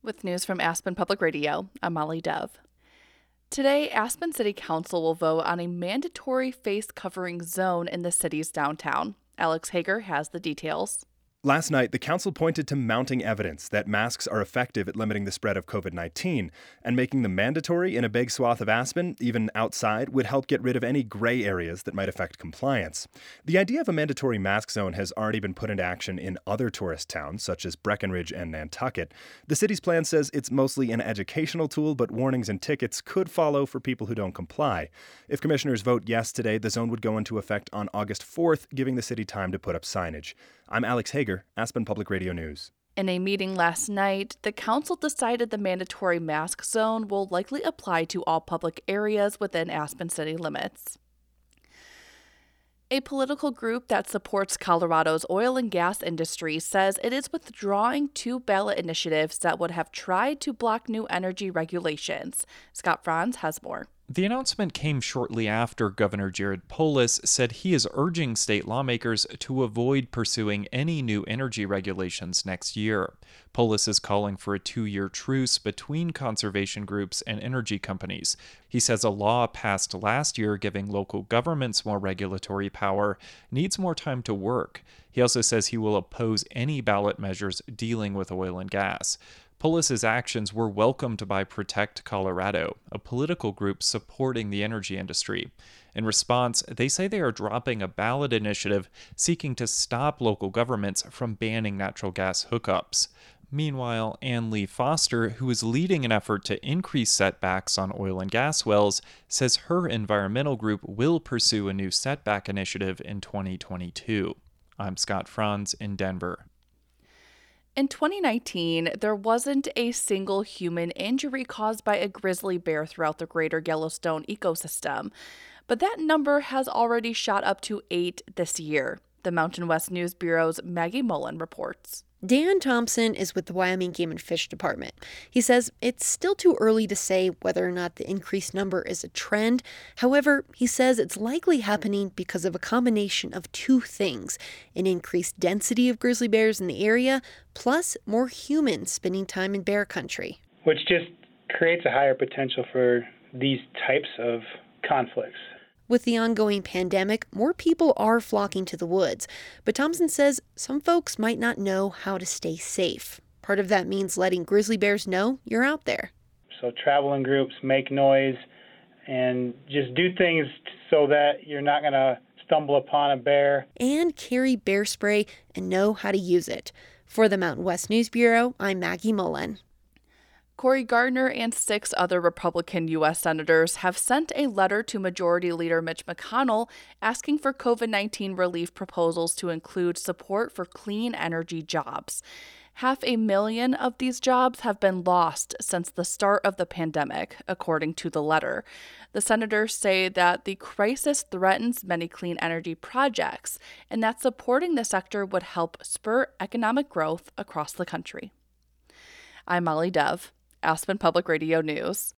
With news from Aspen Public Radio, I'm Molly Dove. Today, Aspen City Council will vote on a mandatory face covering zone in the city's downtown. Alex Hager has the details. Last night, the council pointed to mounting evidence that masks are effective at limiting the spread of COVID-19, and making them mandatory in a big swath of Aspen, even outside, would help get rid of any gray areas that might affect compliance. The idea of a mandatory mask zone has already been put into action in other tourist towns, such as Breckenridge and Nantucket. The city's plan says it's mostly an educational tool, but warnings and tickets could follow for people who don't comply. If commissioners vote yes today, the zone would go into effect on August 4th, giving the city time to put up signage. I'm Alex Hager, Aspen Public Radio News. In a meeting last night, the council decided the mandatory mask zone will likely apply to all public areas within Aspen city limits. A political group that supports Colorado's oil and gas industry says it is withdrawing two ballot initiatives that would have tried to block new energy regulations. Scott Franz has more. The announcement came shortly after Governor Jared Polis said he is urging state lawmakers to avoid pursuing any new energy regulations next year. Polis is calling for a 2-year truce between conservation groups and energy companies. He says a law passed last year giving local governments more regulatory power needs more time to work. He also says he will oppose any ballot measures dealing with oil and gas. Polis's actions were welcomed by Protect Colorado, a political group supporting the energy industry. In response, they say they are dropping a ballot initiative seeking to stop local governments from banning natural gas hookups. Meanwhile, Ann Lee Foster, who is leading an effort to increase setbacks on oil and gas wells, says her environmental group will pursue a new setback initiative in 2022. I'm Scott Franz in Denver. In 2019, there wasn't a single human injury caused by a grizzly bear throughout the greater Yellowstone ecosystem, but that number has already shot up to 8 this year. The Mountain West News Bureau's Maggie Mullen reports. Dan Thompson is with the Wyoming Game and Fish Department. He says it's still too early to say whether or not the increased number is a trend. However, he says it's likely happening because of a combination of two things: an increased density of grizzly bears in the area, plus more humans spending time in bear country. Which just creates a higher potential for these types of conflicts. With the ongoing pandemic, more people are flocking to the woods, but Thompson says some folks might not know how to stay safe. Part of that means letting grizzly bears know you're out there. So travel in groups, make noise, and just do things so that you're not going to stumble upon a bear. And carry bear spray and know how to use it. For the Mountain West News Bureau, I'm Maggie Mullen. Cory Gardner and 6 other Republican U.S. senators have sent a letter to Majority Leader Mitch McConnell asking for COVID-19 relief proposals to include support for clean energy jobs. 500,000 of these jobs have been lost since the start of the pandemic, according to the letter. The senators say that the crisis threatens many clean energy projects and that supporting the sector would help spur economic growth across the country. I'm Molly Dove, Aspen Public Radio News.